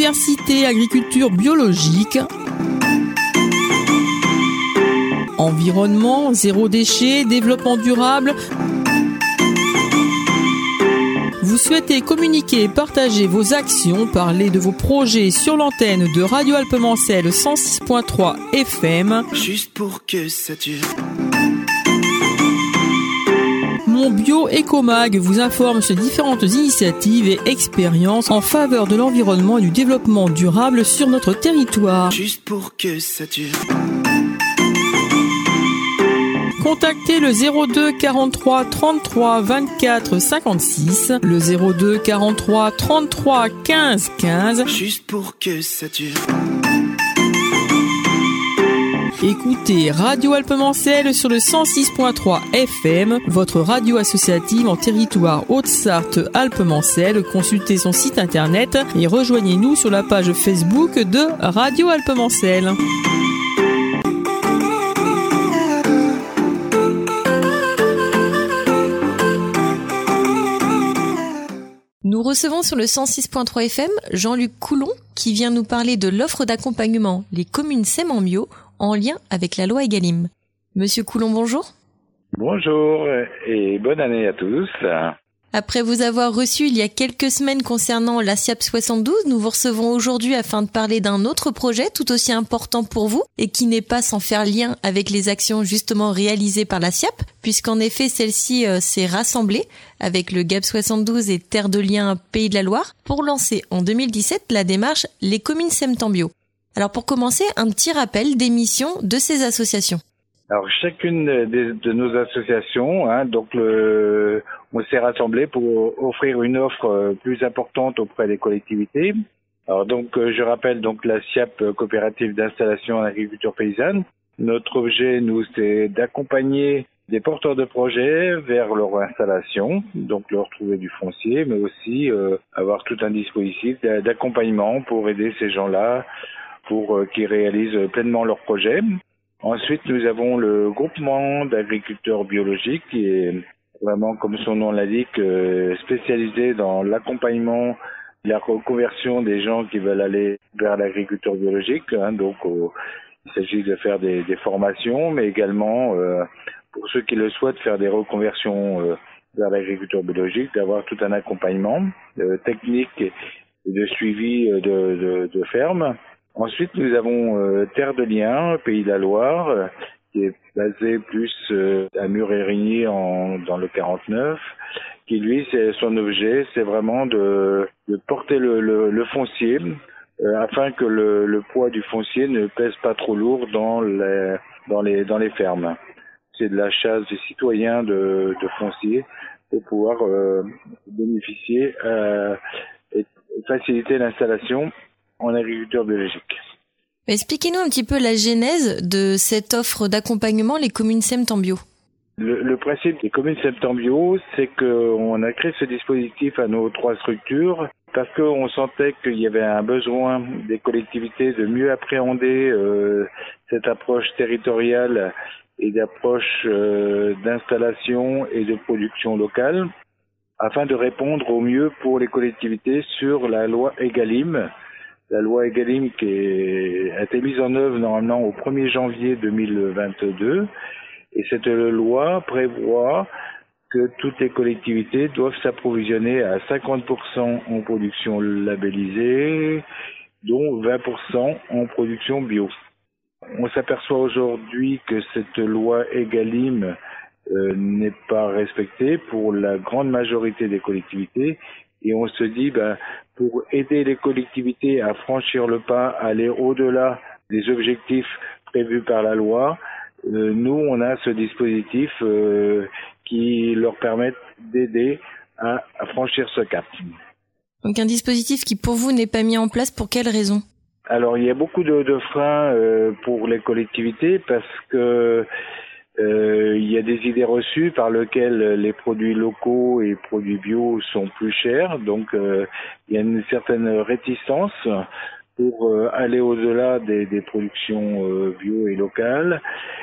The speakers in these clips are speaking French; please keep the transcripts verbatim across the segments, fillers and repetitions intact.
biodiversité, agriculture biologique, environnement, zéro déchet, développement durable. Vous souhaitez communiquer et partager vos actions, parler de vos projets sur l'antenne de Radio Alpemancel cent six point trois F M. Juste pour que ça dure. Mon Bio Ecomag vous informe sur différentes initiatives et expériences en faveur de l'environnement et du développement durable sur notre territoire. Juste pour que ça dure. Contactez le zéro deux quarante-trois trente-trois vingt-quatre cinquante-six, le zéro deux quarante-trois trente-trois quinze quinze. Juste pour que ça dure. Écoutez Radio Alpemancel sur le cent six point trois F M, votre radio associative en territoire Haute-Sarthe Alpemancel. Consultez son site internet et rejoignez-nous sur la page Facebook de Radio Alpemancel. Nous recevons sur le cent six point trois F M Jean-Luc Coulon qui vient nous parler de l'offre d'accompagnement Les communes sèment en bio en lien avec la loi Egalim. Monsieur Coulon, bonjour. Bonjour et bonne année à tous. Après vous avoir reçu il y a quelques semaines concernant la SIAP soixante-douze, nous vous recevons aujourd'hui afin de parler d'un autre projet tout aussi important pour vous et qui n'est pas sans faire lien avec les actions justement réalisées par la SIAP, puisqu'en effet celle-ci euh, s'est rassemblée avec le G A B soixante-douze et Terre de Liens Pays de la Loire pour lancer en deux mille dix-sept la démarche Les communes sèment en bio. Alors pour commencer, un petit rappel des missions de ces associations. Alors chacune de, de nos associations, hein, donc le, on s'est rassemblés pour offrir une offre plus importante auprès des collectivités. Alors donc je rappelle donc la SIAP coopérative d'installation en agriculture paysanne. Notre objet, nous, c'est d'accompagner des porteurs de projets vers leur installation, donc leur trouver du foncier, mais aussi euh, avoir tout un dispositif d'accompagnement pour aider ces gens-là pour euh, qu'ils réalisent pleinement leurs projets. Ensuite, nous avons le groupement d'agriculteurs biologiques qui est vraiment, comme son nom l'indique, spécialisé dans l'accompagnement, la reconversion des gens qui veulent aller vers l'agriculture biologique. Hein, donc, euh, il s'agit de faire des, des formations, mais également, euh, pour ceux qui le souhaitent, faire des reconversions euh, vers l'agriculture biologique, d'avoir tout un accompagnement euh, technique et de suivi de, de, de ferme. Ensuite, nous avons euh, Terre de Liens, Pays de la Loire, euh, qui est basé plus euh, à Mur-Érigny en dans le quarante-neuf, qui lui, c'est son objet, c'est vraiment de, de porter le, le, le foncier euh, afin que le, le poids du foncier ne pèse pas trop lourd dans les dans les dans les fermes. C'est de la chasse des citoyens de, de foncier pour pouvoir euh, bénéficier euh, et faciliter l'installation en agriculture biologique. Expliquez-nous un petit peu la genèse de cette offre d'accompagnement Les communes sèment en bio. Le, le principe des communes sèment en bio, c'est qu'on a créé ce dispositif à nos trois structures parce qu'on sentait qu'il y avait un besoin des collectivités de mieux appréhender euh, cette approche territoriale et d'approche euh, d'installation et de production locale afin de répondre au mieux pour les collectivités sur la loi Egalim. La loi Egalim qui est, a été mise en œuvre normalement au premier janvier deux mille vingt-deux et cette loi prévoit que toutes les collectivités doivent s'approvisionner à cinquante pour cent en production labellisée, dont vingt pour cent en production bio. On s'aperçoit aujourd'hui que cette loi Egalim euh, n'est pas respectée pour la grande majorité des collectivités et on se dit ben, pour aider les collectivités à franchir le pas, à aller au-delà des objectifs prévus par la loi, euh, nous on a ce dispositif euh, qui leur permet d'aider à, à franchir ce cap. Donc un dispositif qui pour vous n'est pas mis en place, pour quelles raisons ? Alors il y a beaucoup de, de freins euh, pour les collectivités parce que euh, il y a des idées reçues par lesquelles les produits locaux et produits bio sont plus chers, donc euh, il y a une certaine réticence pour euh, aller au-delà des, des productions euh, bio et locales.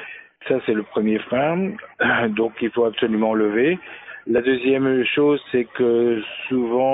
Ça c'est le premier frein, donc il faut absolument lever. La deuxième chose, c'est que souvent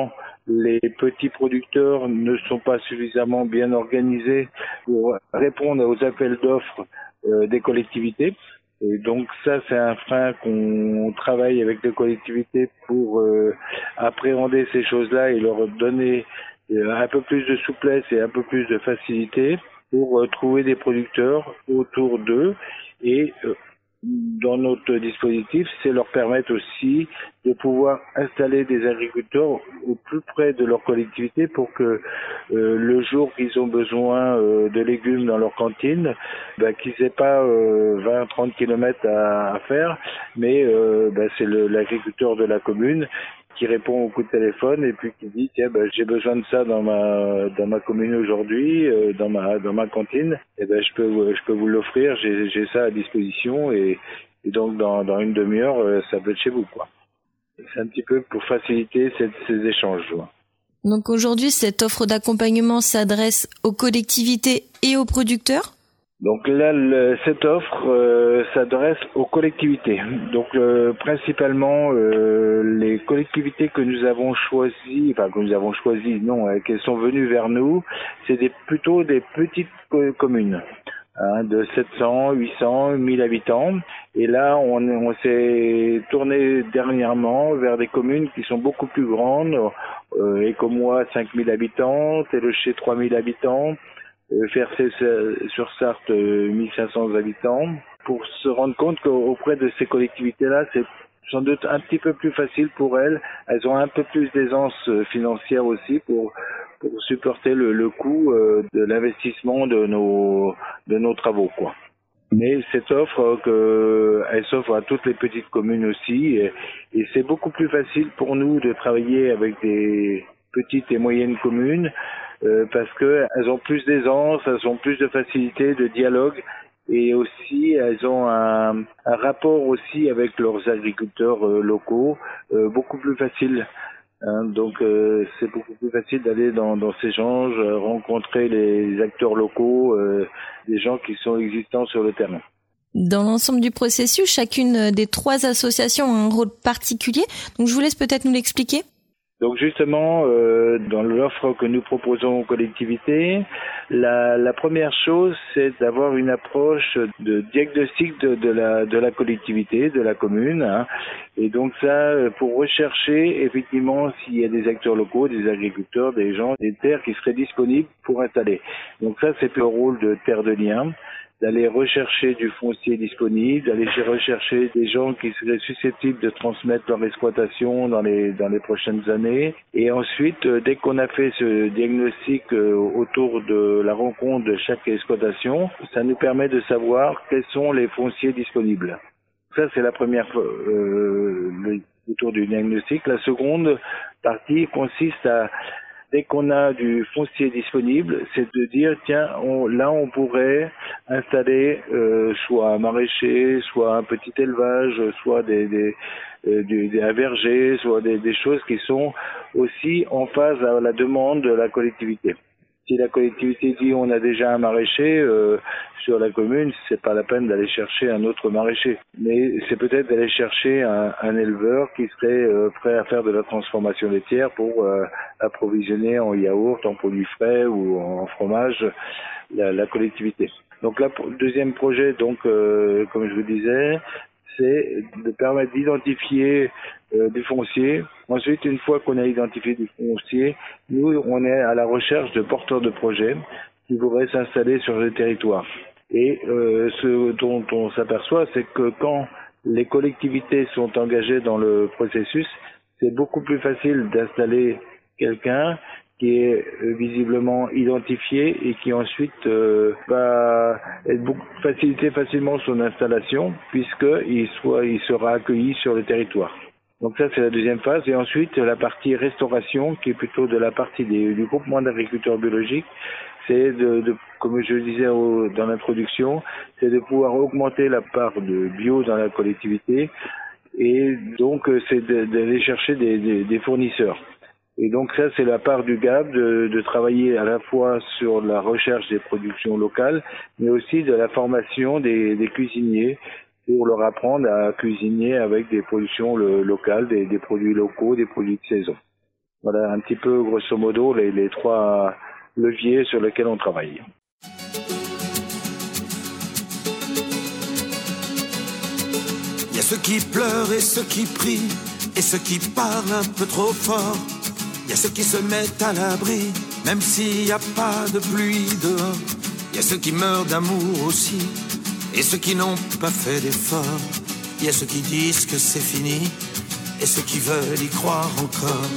les petits producteurs ne sont pas suffisamment bien organisés pour répondre aux appels d'offres euh, des collectivités. Et donc ça, c'est un frein qu'on travaille avec les collectivités pour euh, appréhender ces choses-là et leur donner euh, un peu plus de souplesse et un peu plus de facilité pour euh, trouver des producteurs autour d'eux. Et euh, dans notre dispositif, c'est leur permettre aussi de pouvoir installer des agriculteurs au plus près de leur collectivité pour que euh, le jour qu'ils ont besoin euh, de légumes dans leur cantine, bah, qu'ils n'aient pas euh, vingt à trente kilomètres à, à faire, mais euh, bah, c'est le, l'agriculteur de la commune qui répond au coup de téléphone et puis qui dit tiens ben j'ai besoin de ça dans ma dans ma commune aujourd'hui, euh, dans ma dans ma cantine, et ben je peux je peux vous l'offrir, j'ai j'ai ça à disposition et, et donc dans dans une demi-heure euh, ça peut être chez vous quoi. C'est un petit peu pour faciliter ces, ces échanges. Quoi. Donc aujourd'hui cette offre d'accompagnement s'adresse aux collectivités et aux producteurs. Donc là, le, cette offre euh, s'adresse aux collectivités. Donc euh, principalement euh, les collectivités que nous avons choisies, enfin que nous avons choisies, non, euh, qu'elles sont venues vers nous, c'est des, plutôt des petites co- communes hein, de sept cents, huit cents, mille habitants. Et là, on, on s'est tourné dernièrement vers des communes qui sont beaucoup plus grandes. Euh, Écomois, cinq mille habitants, Télocher, trois mille habitants. Fercé sur Sarthe, mille cinq cents habitants, pour se rendre compte qu'auprès de ces collectivités-là, c'est sans doute un petit peu plus facile pour elles. Elles ont un peu plus d'aisance financière aussi pour, pour supporter le, le coût de l'investissement de nos, de nos travaux, quoi. Mais cette offre, que, elle s'offre à toutes les petites communes aussi, et, et c'est beaucoup plus facile pour nous de travailler avec des petites et moyennes communes, euh, parce que elles ont plus d'aisance, elles ont plus de facilité de dialogue, et aussi elles ont un, un rapport aussi avec leurs agriculteurs euh, locaux euh, beaucoup plus facile. Hein, donc euh, c'est beaucoup plus facile d'aller dans, dans ces échanges, euh, rencontrer les acteurs locaux, euh, des gens qui sont existants sur le terrain. Dans l'ensemble du processus, chacune des trois associations a un rôle particulier. Donc je vous laisse peut-être nous l'expliquer. Donc justement, euh, dans l'offre que nous proposons aux collectivités, la, la première chose, c'est d'avoir une approche de diagnostic de, de, la, de la collectivité, de la commune. Hein. Et donc ça, pour rechercher effectivement s'il y a des acteurs locaux, des agriculteurs, des gens, des terres qui seraient disponibles pour installer. Donc ça, c'est le rôle de terre de lien, d'aller rechercher du foncier disponible, d'aller rechercher des gens qui seraient susceptibles de transmettre leur exploitation dans les dans les prochaines années. Et ensuite, dès qu'on a fait ce diagnostic autour de la rencontre de chaque exploitation, ça nous permet de savoir quels sont les fonciers disponibles. Ça, c'est la première euh, le, autour du diagnostic. La seconde partie consiste à dès qu'on a du foncier disponible, c'est de dire tiens, on, là on pourrait installer euh, soit un maraîcher, soit un petit élevage, soit des, des, euh, des, des un verger, soit des, des choses qui sont aussi en phase à la demande de la collectivité. Si la collectivité dit on a déjà un maraîcher euh, sur la commune, c'est pas la peine d'aller chercher un autre maraîcher. Mais c'est peut-être d'aller chercher un, un éleveur qui serait euh, prêt à faire de la transformation laitière pour euh, approvisionner en yaourt, en produits frais ou en fromage la, la collectivité. Donc là, le deuxième projet, donc euh, comme je vous disais, c'est de permettre d'identifier euh, du foncier. Ensuite, une fois qu'on a identifié du foncier, nous, on est à la recherche de porteurs de projets qui voudraient s'installer sur le territoire. Et euh, ce dont on s'aperçoit, c'est que quand les collectivités sont engagées dans le processus, c'est beaucoup plus facile d'installer quelqu'un qui est euh, visiblement identifié et qui ensuite euh, va être beaucoup faciliter facilement son installation puisqu'il soit, il sera accueilli sur le territoire. Donc ça, c'est la deuxième phase. Et ensuite, la partie restauration, qui est plutôt de la partie des, du groupement d'agriculteurs biologiques, c'est de, de, comme je le disais au, dans l'introduction, c'est de pouvoir augmenter la part de bio dans la collectivité. Et donc, c'est de, d'aller chercher des, des, des fournisseurs. Et donc ça, c'est la part du G A B, de, de travailler à la fois sur la recherche des productions locales, mais aussi de la formation des, des cuisiniers pour leur apprendre à cuisiner avec des productions le, locales, des, des produits locaux, des produits de saison. Voilà un petit peu grosso modo les, les trois leviers sur lesquels on travaille. Il y a ceux qui pleurent et ceux qui prient, et ceux qui parlent un peu trop fort. Il y a ceux qui se mettent à l'abri, même s'il n'y a pas de pluie dehors. Il y a ceux qui meurent d'amour aussi, et ceux qui n'ont pas fait d'effort. Il y a ceux qui disent que c'est fini, et ceux qui veulent y croire encore.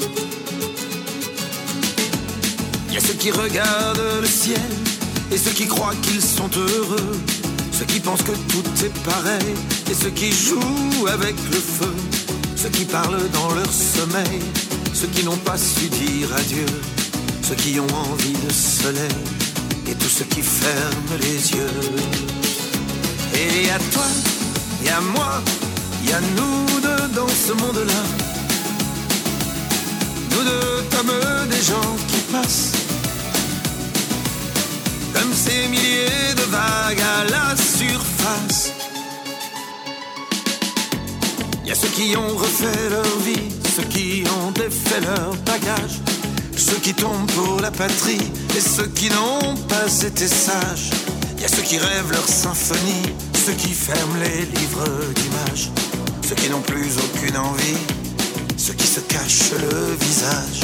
Il y a ceux qui regardent le ciel, et ceux qui croient qu'ils sont heureux. Ceux qui pensent que tout est pareil, et ceux qui jouent avec le feu. Ceux qui parlent dans leur sommeil, ceux qui n'ont pas su dire adieu. Ceux qui ont envie de soleil, et tous ceux qui ferment les yeux. Et à toi, et à moi, il y a nous deux dans ce monde-là. Nous deux comme des gens qui passent, comme ces milliers de vagues à la surface. Il y a ceux qui ont refait leur vie, ceux qui ont défait leur bagage, ceux qui tombent pour la patrie et ceux qui n'ont pas été sages. Il y a ceux qui rêvent leur symphonie, ceux qui ferment les livres d'images, ceux qui n'ont plus aucune envie, ceux qui se cachent le visage.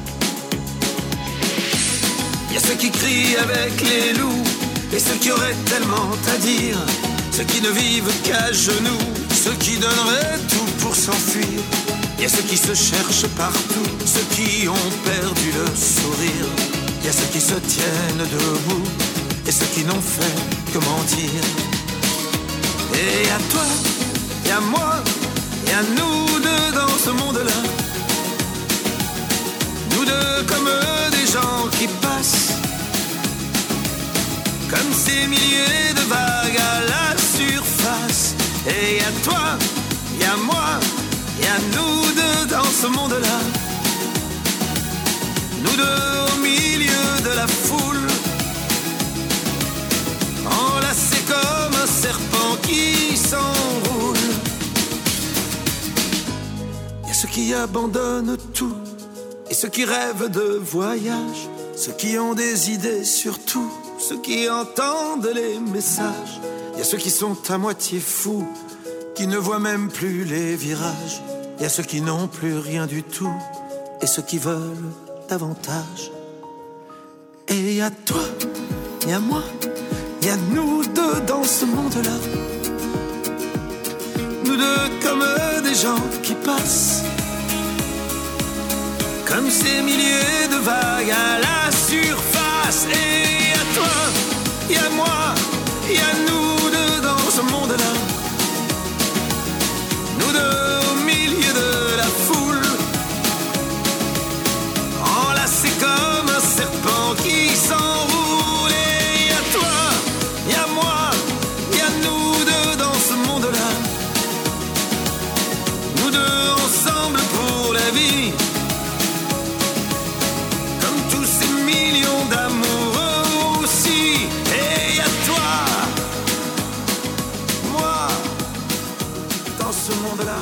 Il y a ceux qui crient avec les loups, et ceux qui auraient tellement à dire, ceux qui ne vivent qu'à genoux, ceux qui donneraient tout pour s'enfuir. Il y a ceux qui se cherchent partout, ceux qui ont perdu le sourire. Il y a ceux qui se tiennent debout, et ceux qui n'ont fait que mentir. Et à toi, et à moi, et à nous deux dans ce monde-là. Nous deux comme des gens qui passent, comme ces milliers de vagues à la surface. Et à toi, et à moi, et à nous deux dans ce monde-là. Nous deux au milieu de la foule, enlacés comme un serpent qui s'enroule. Il y a ceux qui abandonnent tout, et ceux qui rêvent de voyage, ceux qui ont des idées sur tout, ceux qui entendent les messages. Il y a ceux qui sont à moitié fous, qui ne voient même plus les virages. Il y a ceux qui n'ont plus rien du tout, et ceux qui veulent davantage. Et à toi, et à moi, et à nous deux dans ce monde-là. Nous deux comme des gens qui passent, comme ces milliers de vagues à la surface. Et à toi, et à moi, et à nous deux dans ce monde-là. Nous deux au milieu de la foule, enlacés comme un serpent qui s'enroule. Et à toi, et à moi, et à nous deux dans ce monde-là. Nous deux ensemble pour la vie, comme tous ces millions d'amoureux aussi. Et à toi, moi, dans ce monde-là.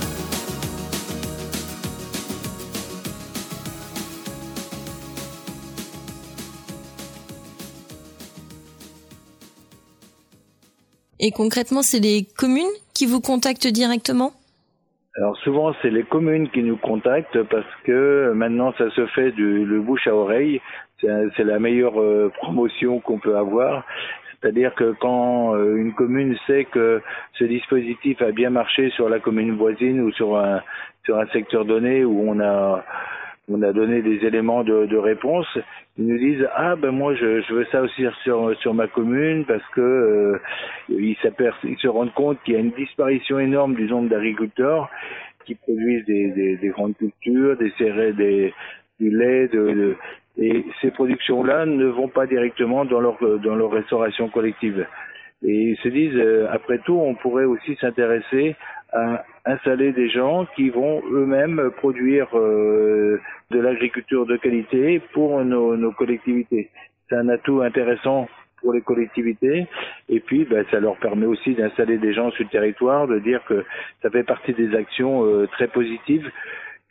Et concrètement, c'est les communes qui vous contactent directement ? Alors souvent c'est les communes qui nous contactent parce que maintenant ça se fait du le bouche à oreille, c'est, c'est la meilleure euh, promotion qu'on peut avoir. C'est-à-dire que quand euh, une commune sait que ce dispositif a bien marché sur la commune voisine ou sur un sur un secteur donné où on a on a donné des éléments de, de réponse, ils nous disent ah ben moi je, je veux ça aussi sur sur ma commune parce que euh, ils, ils se rendent compte qu'il y a une disparition énorme du nombre d'agriculteurs qui produisent des, des, des grandes cultures, des céréales, des, du lait, de, de, et ces productions-là ne vont pas directement dans leur dans leur restauration collective. Et ils se disent euh, après tout on pourrait aussi s'intéresser à installer des gens qui vont eux-mêmes produire euh, de l'agriculture de qualité pour nos, nos collectivités. C'est un atout intéressant pour les collectivités et puis ben, ça leur permet aussi d'installer des gens sur le territoire, de dire que ça fait partie des actions euh, très positives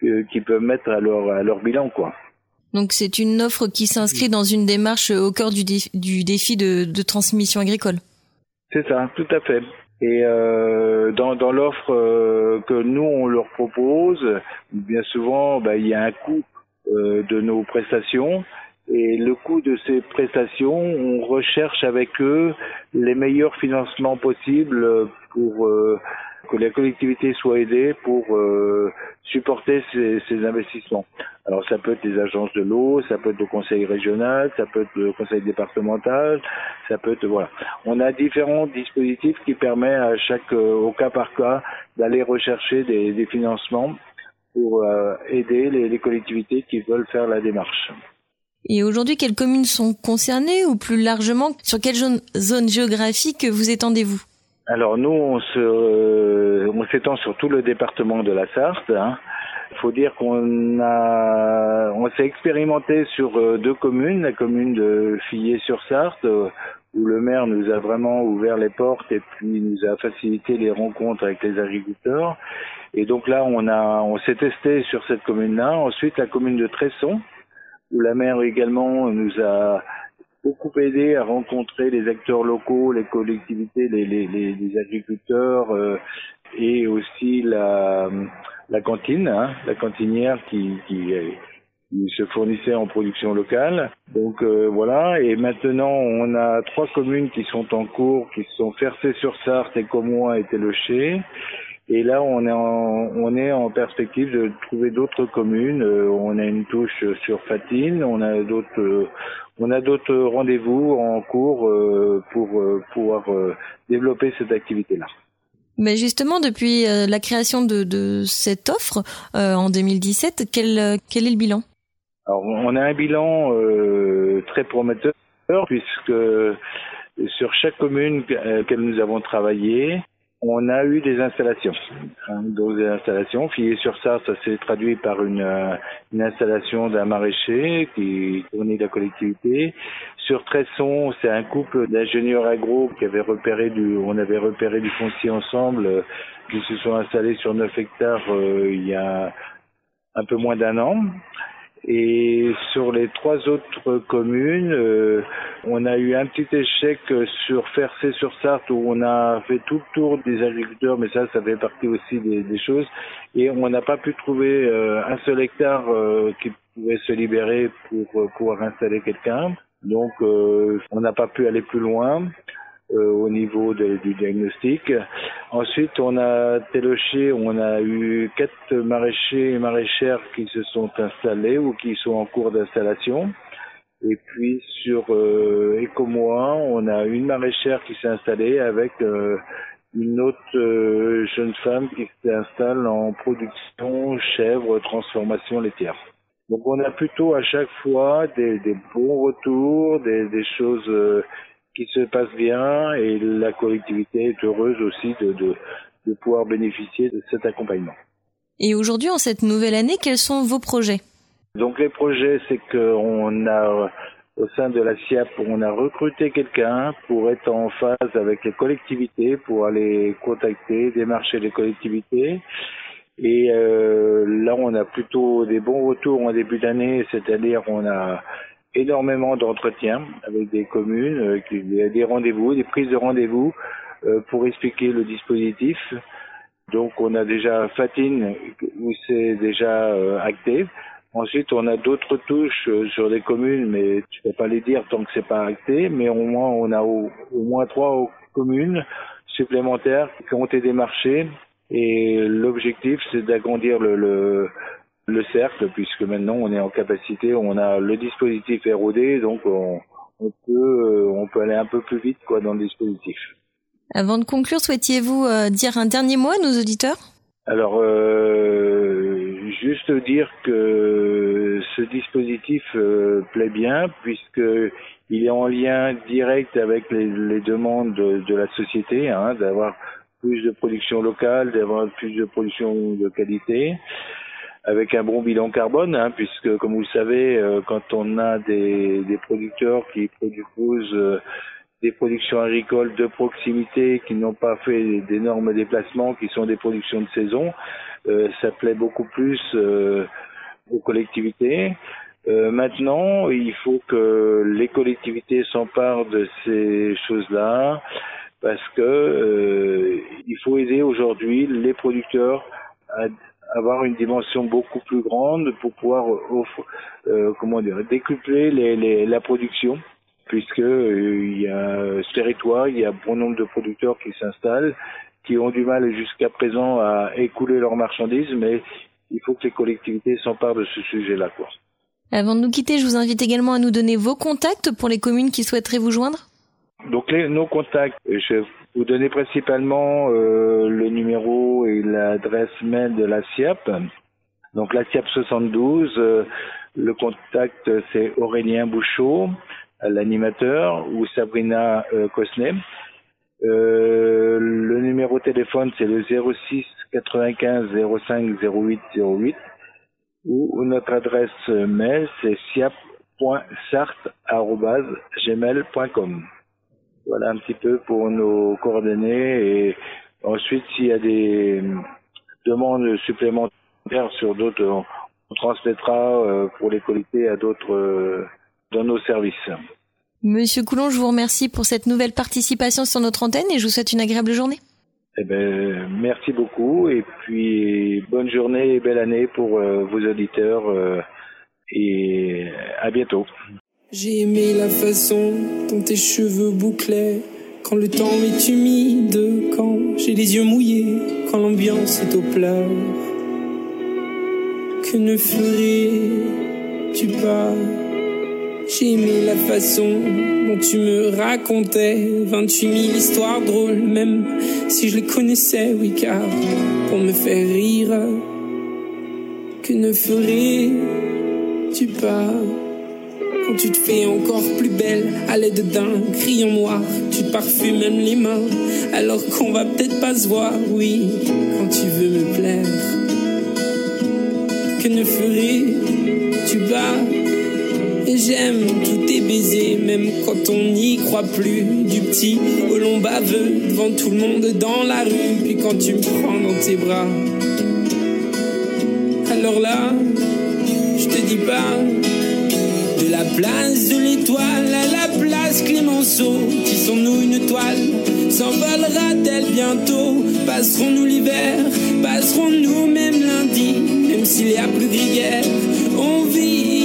que, qu'ils peuvent mettre à leur, à leur bilan, quoi. Donc c'est une offre qui s'inscrit dans une démarche au cœur du, dé- du défi de, de transmission agricole. C'est ça, tout à fait. Et euh, dans, dans l'offre euh, que nous on leur propose, bien souvent, bah, il y a un coût euh, de nos prestations. Et le coût de ces prestations, on recherche avec eux les meilleurs financements possibles pour euh, que les collectivités soient aidées pour euh, supporter ces, ces investissements. Alors ça peut être les agences de l'eau, ça peut être le conseil régional, ça peut être le conseil départemental, ça peut être voilà. On a différents dispositifs qui permettent à chaque euh, au cas par cas d'aller rechercher des, des financements pour euh, aider les, les collectivités qui veulent faire la démarche. Et aujourd'hui, quelles communes sont concernées ou plus largement, sur quelle zone, zone géographique vous étendez-vous? Alors nous, on se, euh, on s'étend sur tout le département de la Sarthe. Hein. Il faut dire qu'on a, on s'est expérimenté sur euh, deux communes, la commune de Fillet-sur-Sarthe, euh, où le maire nous a vraiment ouvert les portes et puis nous a facilité les rencontres avec les agriculteurs. Et donc là, on a, on s'est testé sur cette commune-là. Ensuite, la commune de Tresson, où la maire également nous a beaucoup aidé à rencontrer les acteurs locaux, les collectivités, les, les, les, les agriculteurs euh, et aussi la, la cantine, hein, la cantinière qui, qui, qui se fournissait en production locale. Donc euh, voilà, et maintenant on a trois communes qui sont en cours, qui sont Fercé-sur-Sarthe, Écomois et Télocher. Et là, on est en, on est en perspective de trouver d'autres communes. Euh, on a une touche sur Fatine, on a d'autres, euh, on a d'autres rendez-vous en cours euh, pour euh, pouvoir euh, développer cette activité-là. Mais justement, depuis euh, la création de, de cette offre euh, en deux mille dix-sept, quel, quel est le bilan? Alors, on a un bilan euh, très prometteur puisque sur chaque commune que nous avons travaillé, on a eu des installations. Hein, des installations. Fillet-sur-Sarthe, ça s'est traduit par une, une installation d'un maraîcher qui fournit la collectivité. Sur Tresson, c'est un couple d'ingénieurs agro qui avait repéré du, on avait repéré du foncier ensemble, euh, qui se sont installés sur neuf hectares euh, il y a un peu moins d'un an. Et sur les trois autres communes, euh, on a eu un petit échec sur Fercé-sur-Sarthe où on a fait tout le tour des agriculteurs, mais ça, ça fait partie aussi des, des choses. Et on n'a pas pu trouver euh, un seul hectare euh, qui pouvait se libérer pour euh, pouvoir installer quelqu'un. Donc, euh, on n'a pas pu aller plus loin. Euh, au niveau de, du diagnostic. Ensuite, on a Télocher, on a eu quatre maraîchers et maraîchères qui se sont installés ou qui sont en cours d'installation. Et puis sur euh, Écomois, on a une maraîchère qui s'est installée avec euh, une autre euh, jeune femme qui s'installe en production chèvre, transformation laitière. Donc on a plutôt à chaque fois des, des bons retours, des, des choses euh, qui se passe bien et la collectivité est heureuse aussi de, de, de pouvoir bénéficier de cet accompagnement. Et aujourd'hui, en cette nouvelle année, quels sont vos projets? Donc les projets, c'est qu'on a, au sein de la S I A P, on a recruté quelqu'un pour être en phase avec les collectivités, pour aller contacter, démarcher les collectivités. Et euh, là, on a plutôt des bons retours en début d'année, c'est-à-dire on a énormément d'entretiens avec des communes, euh, des rendez-vous, des prises de rendez-vous euh, pour expliquer le dispositif. Donc on a déjà Fatine où c'est déjà euh, acté. Ensuite on a d'autres touches euh, sur des communes, mais je ne peux pas les dire tant que c'est pas acté. Mais au moins on a au, au moins trois communes supplémentaires qui ont été démarchées. Et l'objectif c'est d'agrandir le, le le cercle, puisque maintenant on est en capacité, on a le dispositif est rodé, donc on, on peut on peut aller un peu plus vite quoi dans le dispositif. Avant de conclure, souhaitiez-vous euh, dire un dernier mot à nos auditeurs? Alors euh, juste dire que ce dispositif euh, plaît bien, puisque il est en lien direct avec les, les demandes de, de la société, hein, d'avoir plus de production locale, d'avoir plus de production de qualité, avec un bon bilan carbone, hein, puisque comme vous le savez, euh, quand on a des, des producteurs qui produisent euh, des productions agricoles de proximité qui n'ont pas fait d'énormes déplacements, qui sont des productions de saison. Euh, ça plaît beaucoup plus euh, aux collectivités. Euh, maintenant, il faut que les collectivités s'emparent de ces choses-là, parce que euh, il faut aider aujourd'hui les producteurs à avoir une dimension beaucoup plus grande pour pouvoir offre, euh, comment dire, décupler les, les, la production, puisque euh, il y a ce territoire, il y a bon nombre de producteurs qui s'installent, qui ont du mal jusqu'à présent à écouler leurs marchandises, mais il faut que les collectivités s'emparent de ce sujet-là, quoi. Avant de nous quitter, je vous invite également à nous donner vos contacts pour les communes qui souhaiteraient vous joindre. Donc les, nos contacts, je vais vous donner principalement euh, le numéro et l'adresse mail de la S I A P. Donc la S I A P soixante-douze, euh, le contact c'est Aurélien Bouchot, l'animateur, ou Sabrina euh, Cosnet. Euh, le numéro de téléphone c'est le zéro six quatre-vingt-quinze zéro cinq zéro huit zéro huit, ou notre adresse mail c'est siap point sart arobase gmail point com. Voilà un petit peu pour nos coordonnées, et ensuite s'il y a des demandes supplémentaires sur d'autres, on, on transmettra euh, pour les collecter à d'autres euh, dans nos services. Monsieur Coulon, je vous remercie pour cette nouvelle participation sur notre antenne et je vous souhaite une agréable journée. Eh ben, merci beaucoup, et puis bonne journée et belle année pour euh, vos auditeurs, euh, et à bientôt. J'ai aimé la façon dont tes cheveux bouclaient quand le temps est humide, quand j'ai les yeux mouillés, quand l'ambiance est aux pleurs. Que ne ferais-tu pas? J'ai aimé la façon dont tu me racontais vingt-huit mille histoires drôles, même si je les connaissais, oui, car pour me faire rire. Que ne ferais-tu pas quand tu te fais encore plus belle à l'aide d'un crayon noir? Tu te parfumes même les mains alors qu'on va peut-être pas se voir, oui, quand tu veux me plaire. Que ne ferais-tu pas? Et j'aime tous tes baisers, même quand on n'y croit plus. Du petit au long baveux, devant tout le monde dans la rue. Puis quand tu me prends dans tes bras, alors là, je te dis pas. De la place de l'étoile à la place Clémenceau, tissons-nous une toile, s'envolera-t-elle bientôt? Passerons-nous l'hiver, passerons-nous même lundi, même s'il y a plus gris guère, on vit.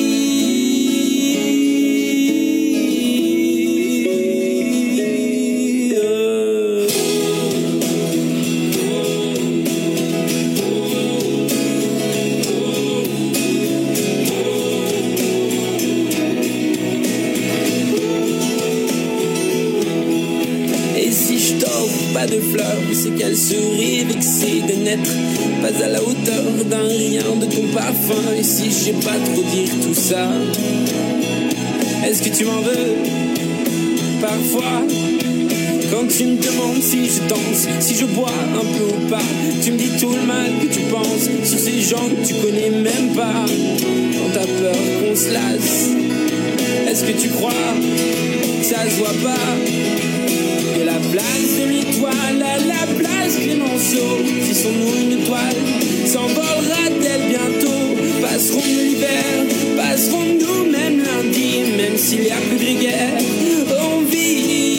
De fleurs, c'est qu'elle serait vexée de n'être pas à la hauteur d'un rien de ton parfum. Et si je sais pas trop dire tout ça, est-ce que tu m'en veux? Parfois, quand tu me demandes si je danse, si je bois un peu ou pas, tu me dis tout le mal que tu penses sur ces gens que tu connais même pas. Quand t'as peur qu'on se lasse, est-ce que tu crois que ça se voit pas? De la place de l'étoile à la place Clémenceau, tissons-nous une toile, s'envolera-t-elle bientôt? Passerons-nous l'hiver, passerons-nous même lundi, même s'il y a plus de guerre, on vit.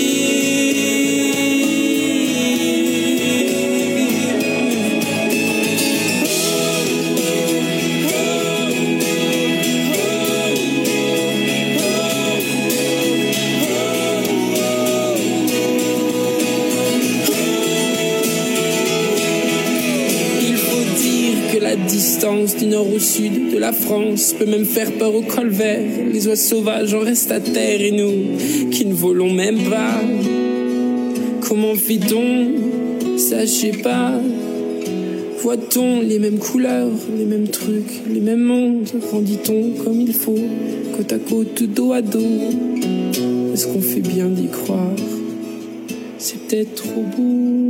Du nord au sud de la France peut même faire peur aux colverts. Les oies sauvages en restent à terre et nous qui ne volons même pas. Comment fait-on? Ça je sais pas. Voit-on les mêmes couleurs, les mêmes trucs, les mêmes mondes? Grandit-on comme il faut, côte à côte, dos à dos? Est-ce qu'on fait bien d'y croire? C'est peut-être trop beau.